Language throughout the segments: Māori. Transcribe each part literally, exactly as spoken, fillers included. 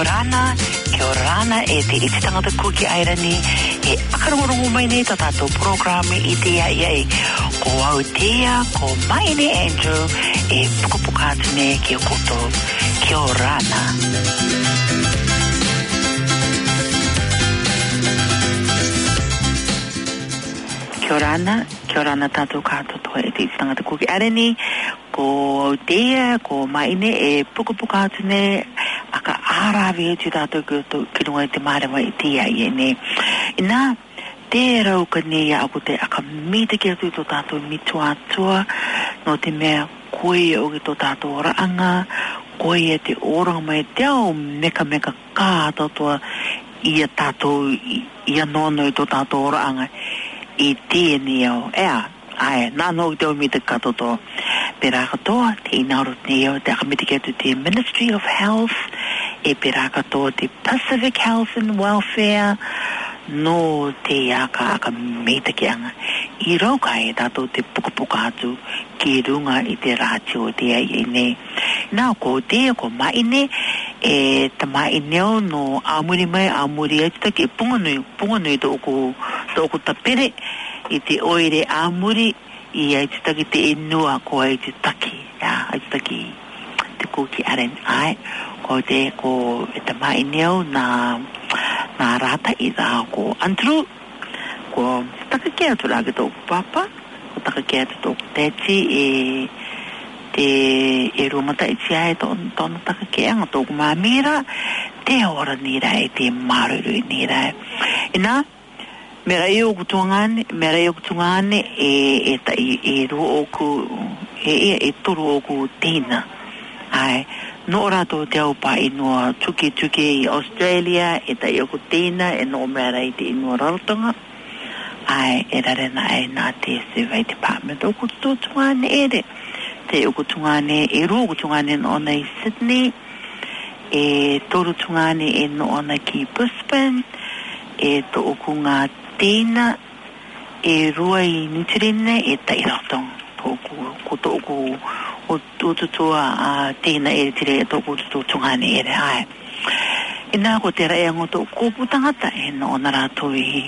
Rana, kia ora rana e te iti tangata kuki airani e akarongorongo mai nei ta tātou programe i te ia e ko Aotea, ko Maine Andrew e pukapuka atu ne ki o koto. Kia ora rana. Kia ora rana, kia ora rana tātou kātoto e te iti tangata kuki airani ko Aotea, ko Maine e pukapuka atu ne aka arawe tu tātou ki runga i te mārewa i te ai e ne. Ina, te rau ka ne ia aku te aka mita ki atu i tō tātou mitua atua, no te mea koe o ki tō tātou raanga, koe e te oranga mai te au meka meka kā tātua ia tātou, ia nono i tō tātou raanga i te ni au. Ea, ai, nā no ki te au mita katoto. Pera katoa, te inauro te au, te aka mita ki atu te Ministry of Health, e pera katoa te Pacific Health and Welfare, no te aka aka meita ki anga. I rauka e tātou te pukapuka atu ki runga i te rātio te ai e ne. Nā ko te ko Maine, e ta Maineo no amuri mai, amuri ai taki e punganui, punganui tō oku, tō oku tapere, i te oire amuri, i ai taki te enua ko ai te taki, ya, ai taki te kuki aren ai. Ko te ko e te Maineo na na rata i rā ko Andrew ko takakea tu rāke tōku papa ko takakea tu tōku tēti e te e rumata i tia e tōna takakea ngā tōku māmira te ora nira e te maruru nira e nā mera i oku tuangane mera i oku tuangane e e ta i e ru oku e e e turu oku tina ai no rato te au pa inua tuki tuki i Australia e ta i oku tina e no mera i te inua rarotonga ai e rarena e nā te survey department oku tō tungane ere te oku tungane e ro oku tungane no ona i Sydney e toru tungane e no ona ki Brisbane e to oku ngā tina e rua i Nutirine e ta i rarotonga tōku ko tōku o tūtua a tēna e tire e tōku tūtua tungane e re ai. E nā ko te rai ango tō kōpu tangata e no na rātou i,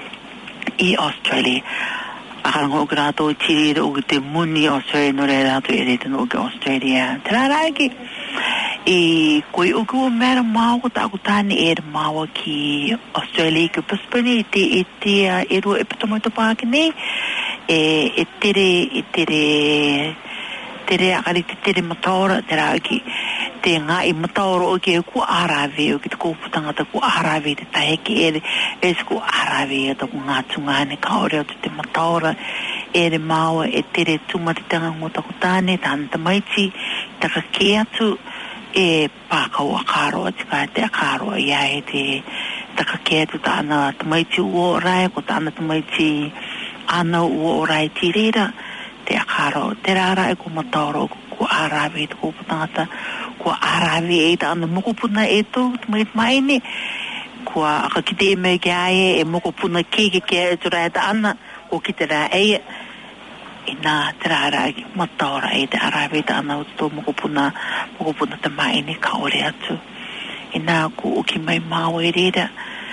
i Australia. Akarango o ki rātou i tire o ki te muni Australia no re rātou e re tino o ki Australia. Te rā ki e koi o ki o mera māua ta aku tāne e re māua ki Australia ki Brisbane e te e te e rua e pitomoito pāki nei e e tere e tere tere akari te tere mataora te rā ki te ngā i mataora o ki e ku arawe o ki te kōputanga ta ku arawe te taheke ere e se ku arawe e ta ku ngā tungane kaore o te mataora ere māua e tere tumatitanga ngō taku tāne tāna tamaiti taka ke atu e pākau a kāroa tika te a kāroa ia e te taka ke atu tāna tamaiti ua o rai ko tāna tamaiti ana ua o rai tirera te akaro, te rara e ko mataoro ko arawe e te kōputangata, ko arawe e ta ana mokopuna e tō, te mai maine, ko aka ki te e mei ki ae, e mokopuna ke ke ke e tu rai ta ana, ko ki te rā e, e nā te rara e mataora e te arawe e ta ana o tō mokopuna, mokopuna te maine kaore atu. E nā ko o ki mai māo e rera,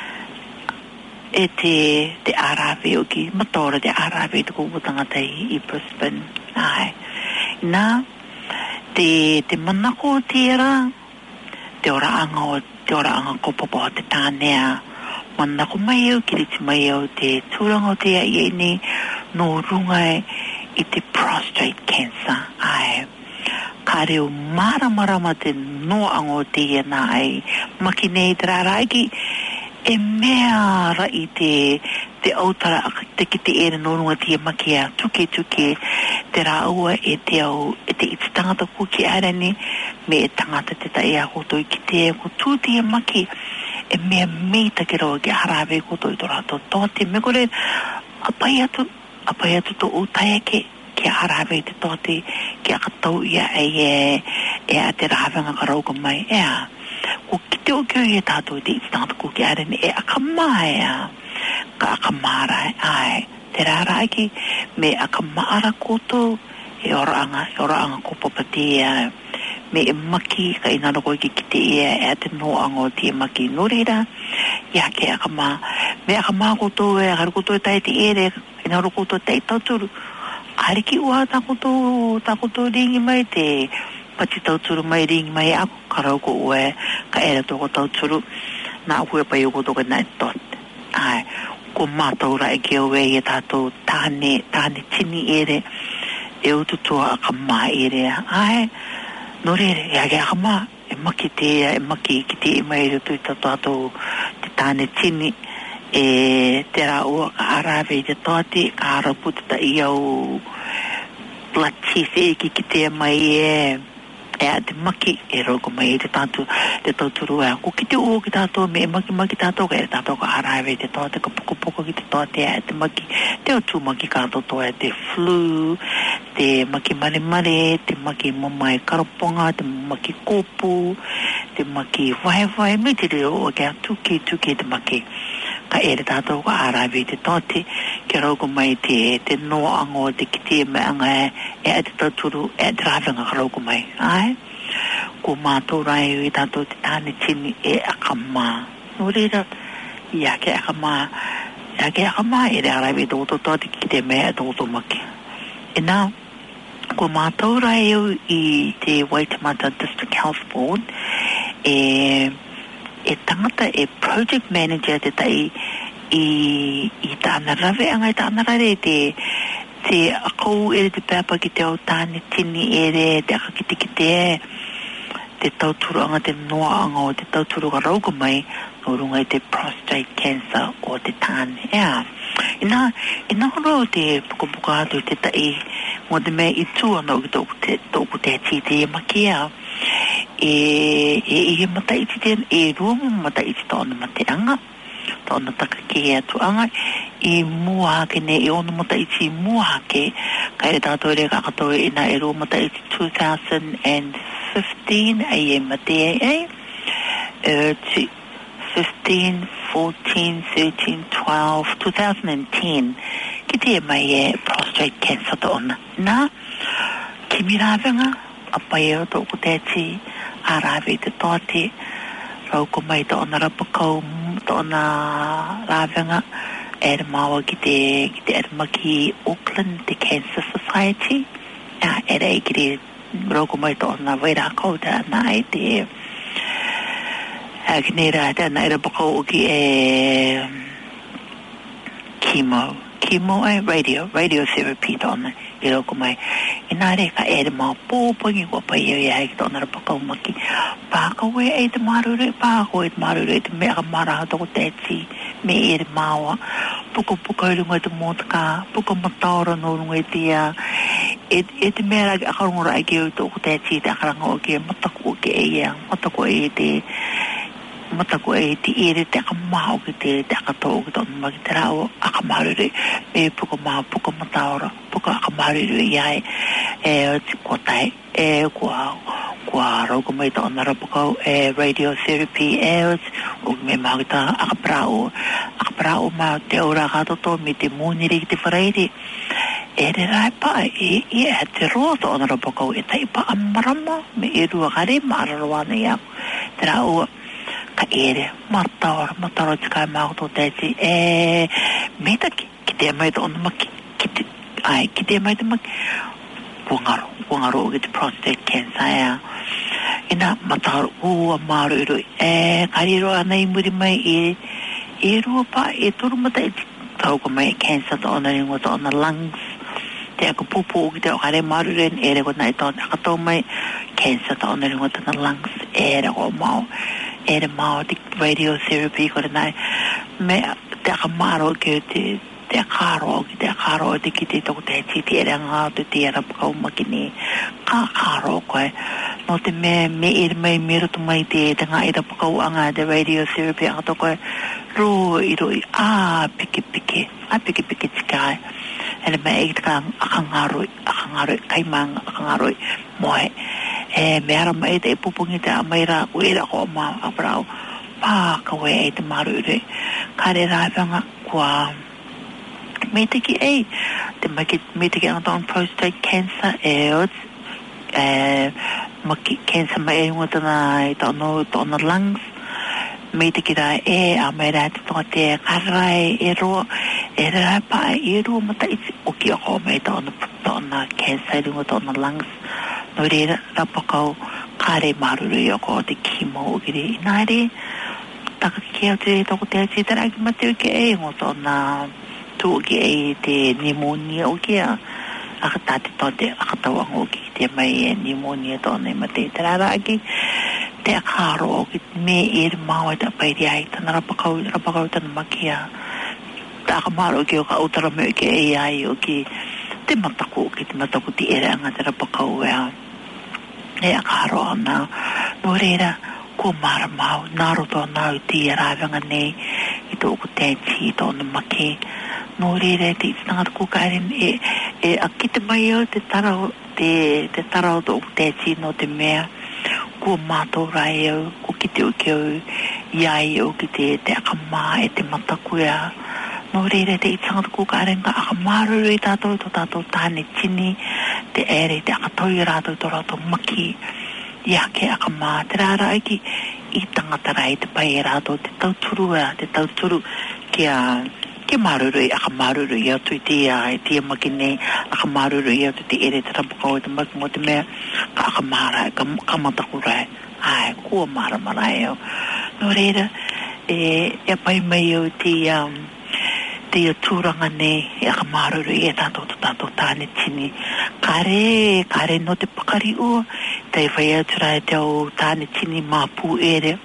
e te te arawe o ki mataora te arawe te kōputangata i, i Brisbane ai nā te te manako o tēra te ora anga o te ora anga kopapa o te tānea manako mai au ki riti mai au te tūranga o te ai ni no runga i te prostate cancer ai ka reo maramarama te no anga o te ia nā ai maki nei te rāraiki e mea ra i te te autara te ki te ere norunga tia makia tuke tuke te rāua e te au e te iti tangata kuki arani me e tangata te tai a koto i ki te ko tū tia maki e mea meita ki rau ki harawe koto i tō rātou tōte me kore apai atu apai atu tō utaia ke ki harawe te tōte ki akatau ia e e a te rāwenga ka rauka mai ea ko ki te o kio e tātou te iti tangata kuki arani e akamāia ka akamara ai te rara ki me akamara koto e ora anga e ora anga ko papatia me maki ka ina ko ki te e e te no ango te maki no reira ya ke akama me akama ko to e har ko to tai te ere ina ro ko to tai to turu ari ki wa ta ko to ta ko to ringi mai te pati to turu mai ringi mai a kara ko e ka era to ko to turu na ko e pa yo ko to ka na to ai ko ma to ra e ke o e ta to tane tane chini ere e o to to akama ere ai no re ya ga akama e maki te e maki ki te mai ro to to to te tane chini e te ra o arave te toti ka raputa ta iau plati se ki ki te mai e e te maki e roko mai te tantu te tauturu e ko ki te o ki tato me maki maki tato ka e tato ka arave te toti ka poko poko ki te toti e te maki te o tu maki ka toto e te flu te maki mare mare te maki mamai karaponga te maki kopu te maki vai vai me te reo o kia tuki tuki te maki ka ere tātou ka arawe te tōte ke rauko mai te te noa ango te kite me anga e e te tauturu e te rāwenga ka rauko mai ai ko mātou rai i tātou te tāne tini e akama no reira ia ke akama ia ke akama e re arawe tōto tōte kite me e tōto maki e nā ko mātou rai i te Waitemata District Health Board e e tangata e project manager te tai i i tāna rawe anga i tāna rare te te akou ere te pēpa ki te o tāne tini ere te aka ki te ki te te tauturu anga te noa anga o te tauturu ka rauka mai no runga i te prostate cancer o te tāne ea ina ina horo te pukapuka atu te tai mo te me i tū ana o ki tōku te tōku te ti te e makia e e e mata iti te e rumu mata iti tōna mateanga tōna taka ke atu anga e muake ne e ono mata iti muake ka e tātou re kakato e ina e rumu mata iti two thousand fifteen a e mate e e fifteen, fourteen, thirteen, twelve, two thousand ten ki te mai e prostate cancer tōna na kimi rāwenga apai o tōku te ti arawe te tōte rauko mai tōna rapakau tōna rāwenga e re maua ki te ki te eramaki Auckland te Cancer Society a e re ki re rauko mai tōna waira kauta na e te a ki nera te ana e rapakau o ki e chemo chemo e radio radio therapy tōna i rauko mai ina re ka ere mā pōpangi ko pai e ai ki tōna rapakau maki pāka we e te marure pāka e te marure te mea ka maraha toko te ti me ere māua puka puka i runga te mōtaka puka mataora no runga i tia e, e te mea raki akarunga ai ki o toko te ti te akaranga o ki mataku o ki e ia mataku e te matako e te ere te akamao ki te te akatō ki tōna maki te rao akamarure e puka maa puka mataora puka akamarure i ai e kua tai e kua kua rauka mai tōna rapakau e radiotherapy e o me maa ki tā akaparao akaparao maa te aura katoto me te mūniri ki te whareiri e re rai pa e e e te roa tōna rapakau e tai pa amarama me e rua kare maa rarawana i aku te rao ka ere mataora mataora te kai mākoto te te e meta ki, ki te mai tōna maki ki te ai ki te mai te maki wangaro wangaro ki te prostate cancer ea ina mataora ua maru iru e kariro ana i muri mai e e rua pa e toru mata e tauka mai cancer tōna ringo tōna lungs te ako pupu ki te o kare maru ren e re ko nai tōna akato mai cancer tōna ringo tōna lungs e re ko mau e re mao te radiotherapy ko re nai me te akamaro ki te te akaro ki te akaro te ki te toko te ti te ere ngā te te arapakau makini ka akaro koe no te me me ere mai mero tu mai te te ngā arapakau anga te radiotherapy anga to koe ro i roi a piki piki a piki piki tikai ere me e te ka akangaroi akangaroi kaimanga akangaroi moe e me ara mai te pupungi te amaira uera ko ma aprau pa ka we e te marure kare rāwanga kua me te ki e te maki me te ki anga tōn prostate cancer e eh maki cancer mai ngota na to no to no lungs me te kira e a me ra to te karai e ro e ra pa e ro mata i o ki o me to no to na cancer ngota no lungs no re ra pa ko kare maru yo ko te kimo giri nare taka ki te to te te tra ki mate ke e ngota na tu ki e te pneumonia o ki a aka te to te aka tawa o ki te mai pneumonia to nei mate tra ra ki te karo ki me ir mau ta pai ai ta na pa ko ra pa ko ta makia ta ka maro ki o ka utara me ke e ai o ki te mata ko ki te mata ko ti era nga ra pa ko ya e karo na no rera ko mar mau naro to na ti era nga nei i to ko te ti to na maki no rera ti na ko ka ren e e akite mai o te tara te te tara to te ti no te mea ko mato rai o ko kite o ke o iai o kite te akama e te matakuia no reire te itanga ko karenga akamaru e tato to tato tane tini te ere te akatoi rato to rato maki ia ke akama te rara aki i tangata rai te pai rato te tauturua te tauturu ke a ke maruru i akamaruru i atu i te ai te makine akamaruru i atu te ere te rapakau te maki mo te mea ka akamara ka kamatakurai ai kua mara marai o no reira e e pai mai o te um, te turanga ne e akamaruru i e tato tato tane tini kare kare no te pakari o te whai aturai te o tane tini mapu ere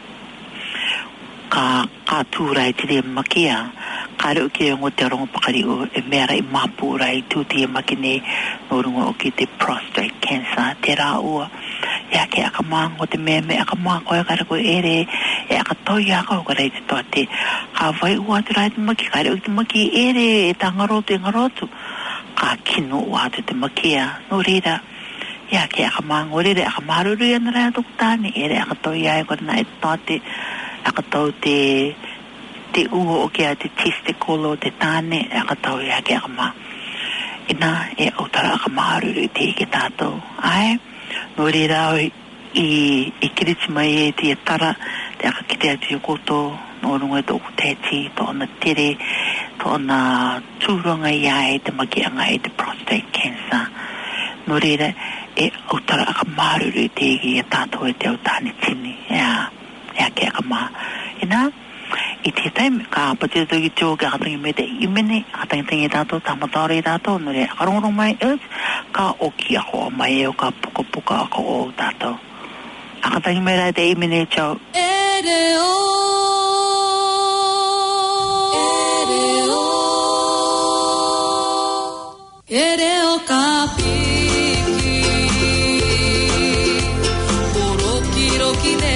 ka ka turai te re makia kare ke ngo te rongo pakari o e mera i mapu rai tu te makine no rongo o ki te prostate cancer te ra o ya ke akamango te meme akamango e kare ko ere e akatoi aka o kare te toate ka vai ua te rai te maki kare o te maki ere e tangarotu e ngarotu ka kino ua te makia no reira ya ke akamango rere akamaruru i anara atu kutane ere akatoi ai kore na e toate akatau te te uo o kia te testicolo te tane akatau ia ke akama ina e autara akamaruru i te ke tātou ai no reira i i kiriti mai e te tara te akakite atu i koto no runga e tōku tēti tō na tere tō na tūranga ia e te makianga e te prostate cancer no reira e autara akamaruru i te ke tātou e te au tāne tini ia ia ke akama ina i te taime ka pati to ki tō ka hatangi me te imene hatangi tangi tātou tamatore tātou no re akarongorong mai e ka oki ako mai e o ka puka puka ako o tātou akatangi me rai te imene chau ere o ere o ere o ka piki oroki roki ne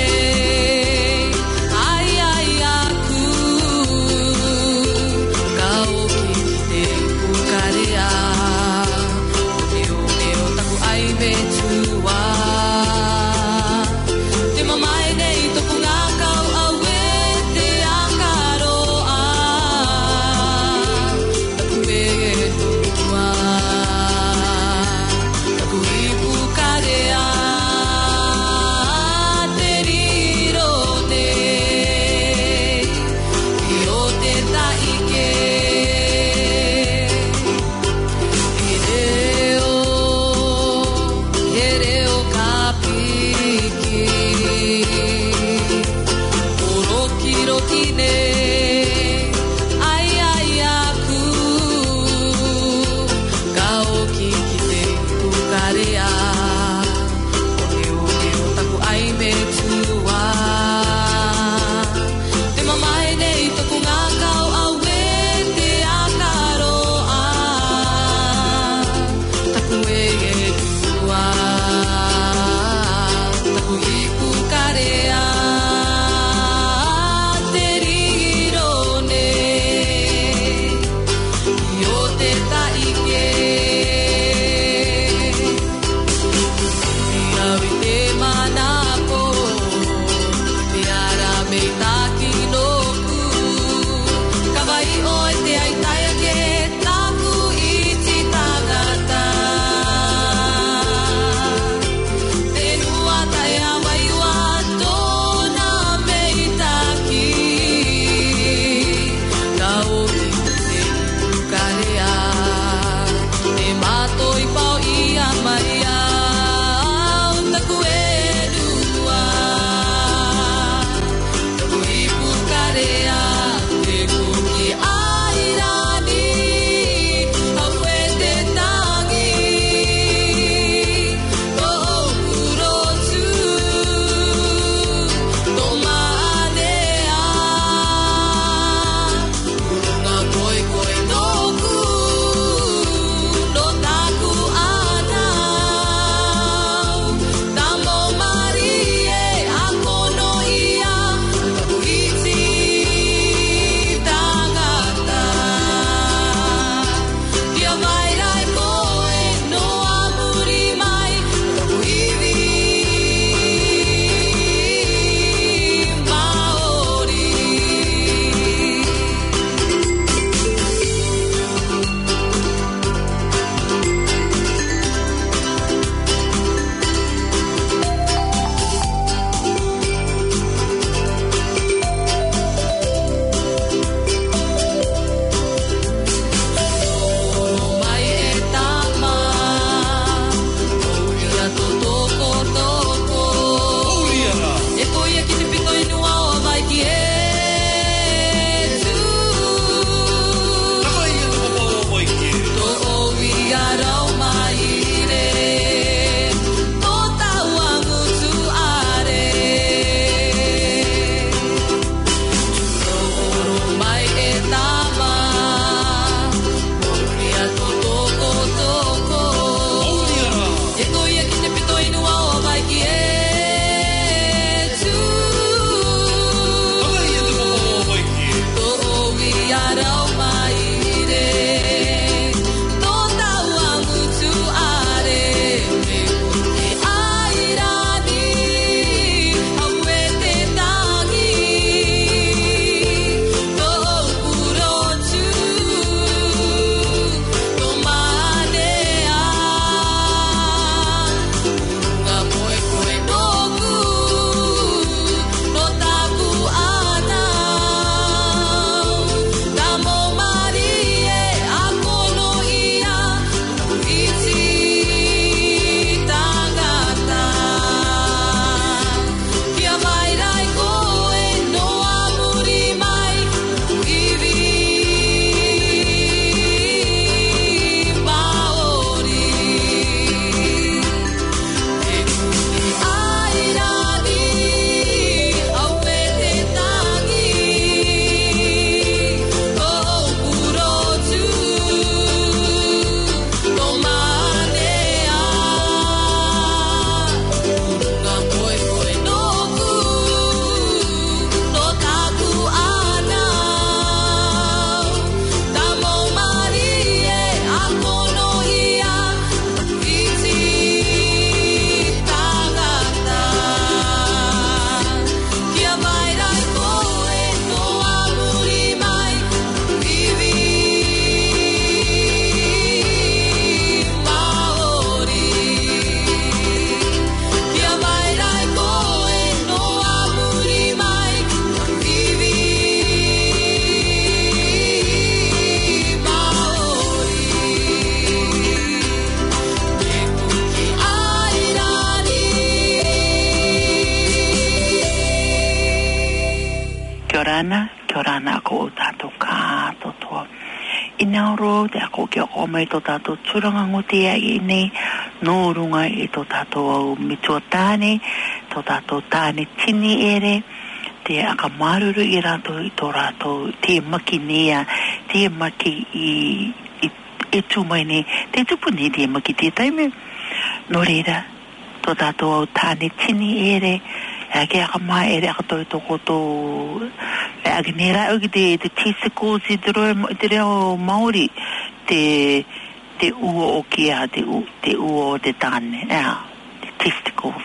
ora ana, kia ora ana ko o tātou kātotoa. I nauro te ako kia o mai tō tātou turanga ngotea i nei, nō runga i tō tātou au mitua tāne, tō tātou tāne tini ere, te aka maruru i rātou i tō rātou, te maki nea, te maki i, i, i tūmai ne, te tupu ne te maki te taime, nō reira, tō tātou au tāne tini ere, e ke aka mai ere aka toi toko tō e ake nera au ki te te testicles i te reo te reo Māori te te ua o kia te u te ua o te tāne ea te testicles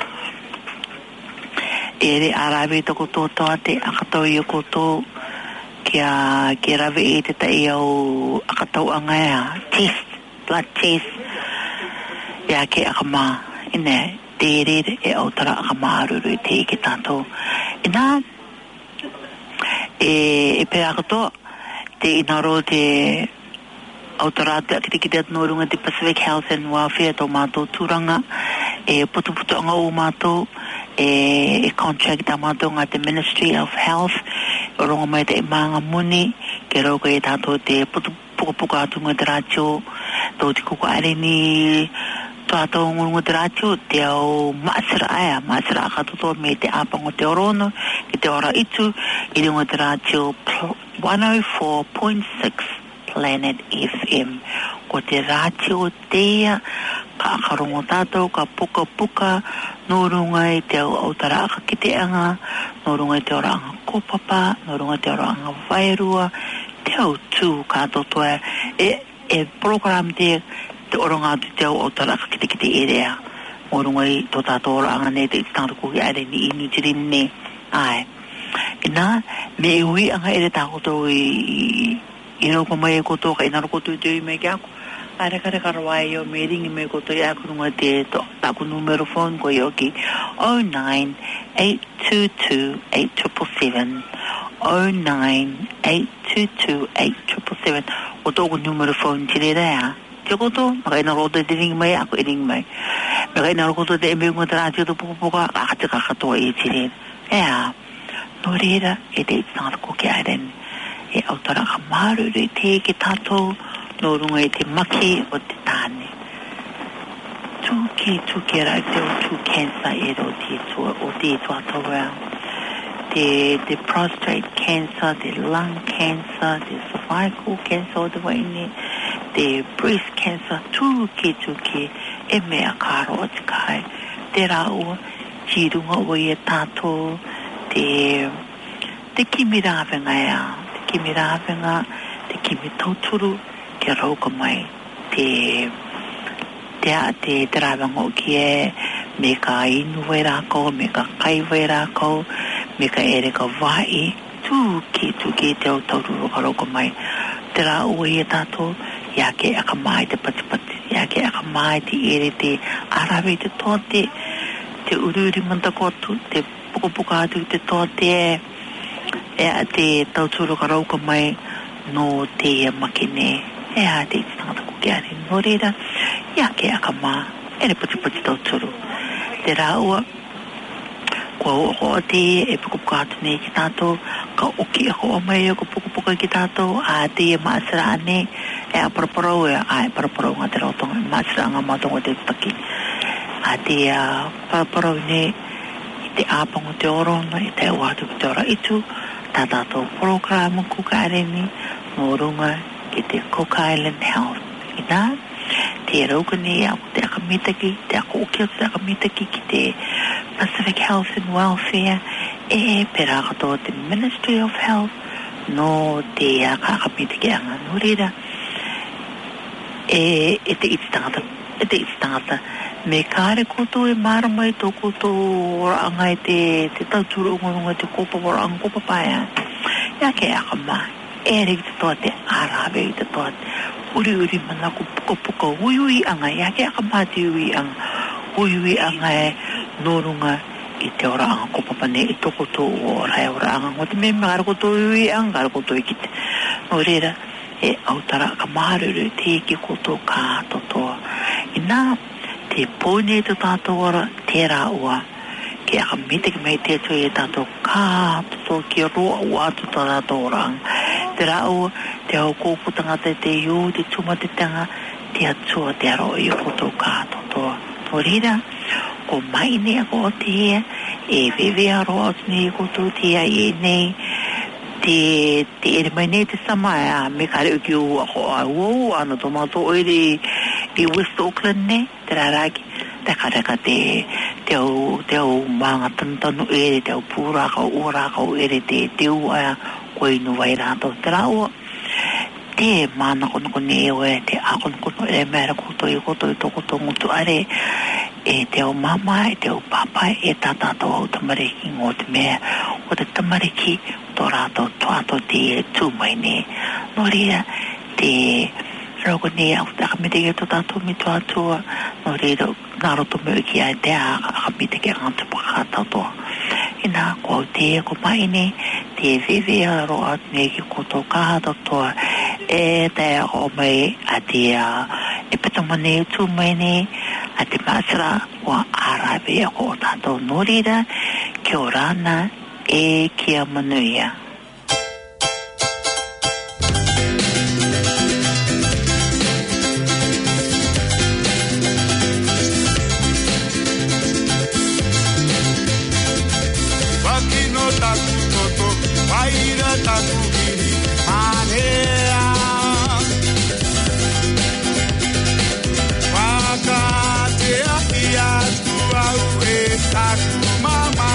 ere arawe toko tō toa te aka toi o koto kia kia rawe e te tai au aka tau anga ea test blood test ea ke aka maa ine te rere e autara aka maaruru i te ike tātou. E nā, e, e pēr akato, te inaro te autara te akitikite atu no runga te Pacific Health and Welfare tō mātou tūranga, e putu putu anga o mātou, e, e contract a mātou ngā te Ministry of Health, o ronga mai te e maanga muni, ke rauka e tātou te putu puka puka atu ngā te rātio, tō te kuka areni, tātou ngurunga te rātio, te au maasira aia, maasira akatoto me te āpango te orono, ki te ora itu, i runga te rātio one oh four point six Planet F M. Ko te rātio teia, ka akarongo tātou, ka puka puka, nō runga i te au autara aka ki te anga, nō runga i te ora anga kopapa, nō runga i te ora anga vairua, te au tū kātotoa, e, e program te te oronga tu te au o taraka ki te ki te erea. Mō runga i tō tātou ora anga ne te itangato kuki are ni i Nijirin ne. Ai. E nā, me e hui anga ere tākoto i i rauka mai e koto ka inaro koto i te ui mai ki ako. Are kare karawai o me ringi mai koto i ako runga te tāku numero phone ko i oki oh nine eight two two eight seven seven oh nine eight two two eight seven seven o tōku numero phone tire rea. Te koto, maka ina roto te ringi mai, ako i ringi mai. Maka ina roto te eme unga te rātio te puka puka, akate kakatoa e te rere. Ea, no reira, e te itinanga ko ki airen. E autara ka maruru i te ke tātou, no runga i te maki o te tāne. Tūki, tūki rau te o tū cancer e ro te tua, o te tua taua. Te, te prostate cancer, te lung cancer, te cervical cancer o te waini. Te breast cancer, tūki tūki, e mea kāro o te kai. Te rāua, jirunga o i e tātou, te, te kimi rāwenga ea, te kimi rāwenga, te kimi tauturu, ke rauka mai, te, te a te, te rāwenga o ki e, me ka inu e rākau, me ka kaiwa e rākau, me ka ere ka vai, tūki tūki te au tauturu ka rauka mai. Te rāua i e tātou, ia ke aka mai te patipati, ia ke aka mai te ere te arawe te toate, te ururi mantako atu, te pukapuka atu te toate, e a te tauturu ka rauka mai no te makine, e a te tangata kuki are no reira, ia ke aka mai, ere patipati tauturu. Te rāua, kua o o te e pukapuka atu nei ki tātou, ka oki ako o mai o ka pukapuka ki tātou, a te e maasira ane, e a paraparau e a e paraparau ngā te rautonga, maasira ngā mātonga te taki. A te a paraparau ne, i te āpango te orono, i te wātu ki te ora itu, tā tātou programu kuka areni, mō runga ki te Cook Island Health. I nā, te rauka ne, ako te akamitaki, te ako oki o te akamitaki ki te Pacific Health and Welfare, e pera katoa te Ministry of Health, no te akamitaki anga no reira, e, e te iti tangata, e te iti tangata, me kāre koto e mara mai tō koto ora anga e te, te tauturu ungarunga te kopa ora anga kopa paia. Ia ke aka mai, e reki te toa te arawe i te toa uri uri mana ko puka puka ui ui anga, ia ke aka mai te ui anga, ui ui anga e norunga i te ora anga kopa pane i tō koto ora e ora anga, ngoti me me gara koto ui ui anga, gara koto i kite. No reira, e autara ka maharuru te ki koto kātotoa. I nā, te pōne te tātou ora, te rā ua, ke a mite ke mai te tui e tato ka so ki roa ua atu tara tōrang te rao te au kōku tangata te iu te tuma te tanga te atua te aro i koto ka toto no rira ko mai ne ako o te e wewe aro atu ne i koto te a e nei te te ere mai nei te samaya me kare uki ua ko a uau ana tomato oere i West Auckland ne te raraki te kareka te te au te au manga tantanu ere te au pūraka o uraka o ere te te ua koe nu vai rato te rao te mana kono kono e oe te a kono kono e mera koto i koto i toko tongo tu are e te au mama e te au papa e tata tau au tamariki ngō te mea o te tamariki tō rato tuato te tūmai ne no rea te roko ne au te akamite ke tō tātou mi tuatua no rea nā roto me uki ai te a akamite ke ngāta pakata toa ina ko te ko mai ne te wewe a ro at ne ki koto kahata toa e te o mai a te a e petamane tu mai ne a te masara o arabe a ko tātou norira ki o rana e kia manuia. Taku hiri manea Waka te ahi atu au e taku mama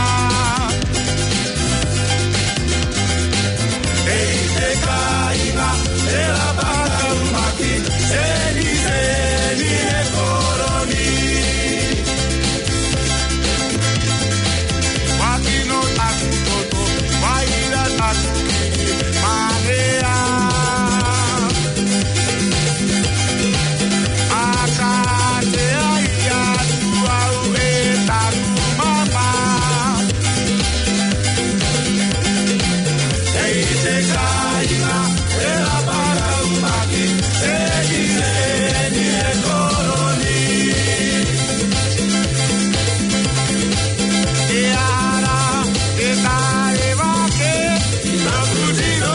Ei te kaina e la baka umaki Seni seni e koroni Waki no taku toto Waira taku Manea Akate aia tu au e taku mama Ei te kaina e la para umaki Seni seni e koroni E ara e tae wake Nakujino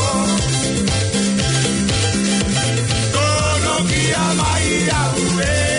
Mai,